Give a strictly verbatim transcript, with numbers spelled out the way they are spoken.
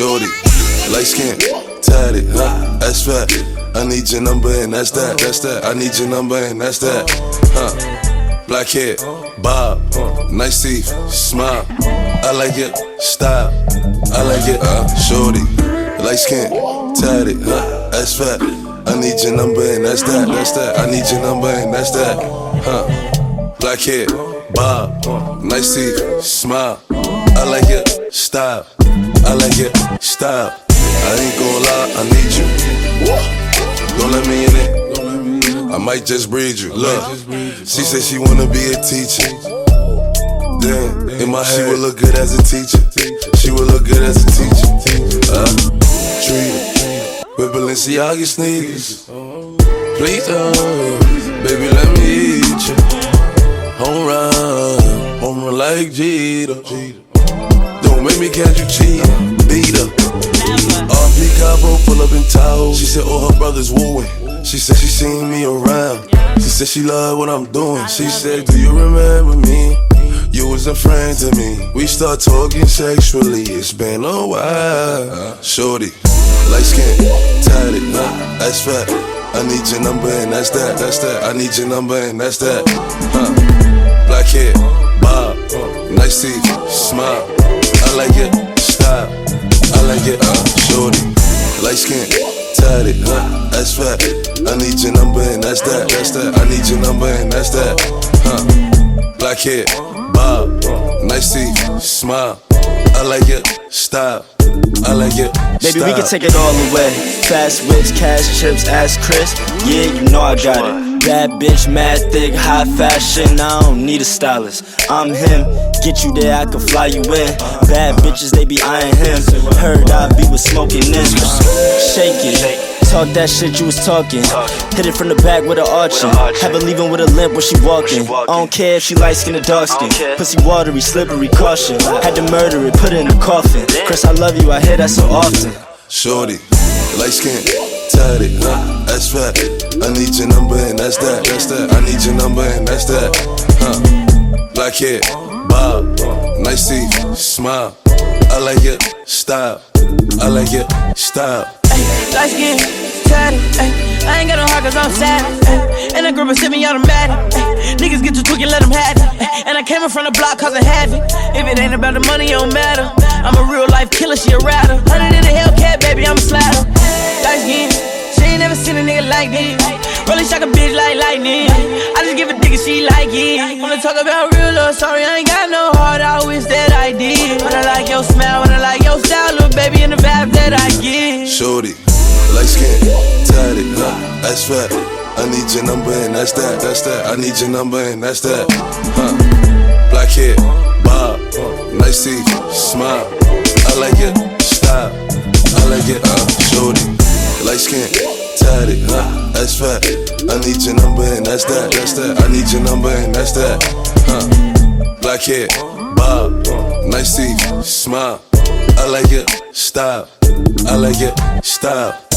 shorty, light skin, tatted, huh? That's fat. I need your number and that's that, that's that. I need your number and that's that, huh? Black hair, bob, nice teeth, smile. I like your style, I like it, uh, shorty, light skin, tatted, huh? That's fat. I need your number and that's that, that's that. I need your number and that's that, huh? Black hair, bob, nice teeth, smile. I like your style, I like your style. I ain't gon' lie, I need you. Don't let me in it, I might just breed you. Look, she said she wanna be a teacher. Damn, in my head, she would look good as a teacher. She would look good as a teacher. Uh, treat her with Balenciaga sneakers. Please, uh, baby, let me eat you. Home run, home run like Jeter. Don't make me catch you cheating, beat her. R P Cabo pull up in Tahoe. She said all her brothers wooing. She said she seen me around. She said she love what I'm doing. She said, do you remember me? You was a friend to me. We start talking sexually. It's been a while. Shorty, light skin, tatted, huh? That's fat. I need your number and that's that, that's that. I need your number and that's that, huh? Black hair, bob, nice teeth, smile. I like your style, I like it, uh, shorty, light skin, tatted, huh? That's fat. I need your number and that's that, that's that. I need your number and that's that, huh? Black hair, bob, nice teeth, smile. I like your style, I like it. Baby, we can take it all away. Fast whips, cash chips, ass Chris. Yeah, you know I got it. Bad bitch, mad thick, high fashion. I don't need a stylist. I'm him. Get you there, I can fly you in. Bad bitches, they be eyeing him. Heard I be with smoking in. Shake it. Talk that shit you was talking. Hit it from the back with an arching. Have her leaving with a limp when she walking. I don't care if she light skin or dark skin. Pussy watery, slippery, caution. Had to murder it, put it in a coffin. Chris, I love you, I hear that so often. Shorty, light skin, tatted, huh? That's fat. I need your number and that's that, that's that. I need your number and that's that, huh? Black hair, bob, nice teeth, smile. I like your style, I like your style. Light skin, tatted, ay. I ain't got no heart cause I'm sad, ay. And the group sent me automatic, ay. Niggas get to tweaking, let them have it, ay. And I came in from the block cause I have it. If it ain't about the money, it don't matter. I'm a real life killer, she a rider. Hundred in a Hellcat, baby, I'm a slider. Light skin, she ain't never seen a nigga like this. Rolling shock a bitch like lightning. I just give a dick and she like it. Wanna talk about real love, sorry, I ain't got no heart, I wish that I did. When I like your smile, when I like your style, little baby, in the vibe that I get. Shorty, light skin, tatted, huh? That's fat. I need your number and that's that, that's that. I need your number and that's that, huh? Black hair, bob, nice teeth, smile. I like your style, I like it, uh, shorty, light skin, tatted, huh? That's fat. I need your number and that's that, that's that. I need your number and that's that, huh? Black hair, bob, nice teeth, smile. I like your style, I like your style.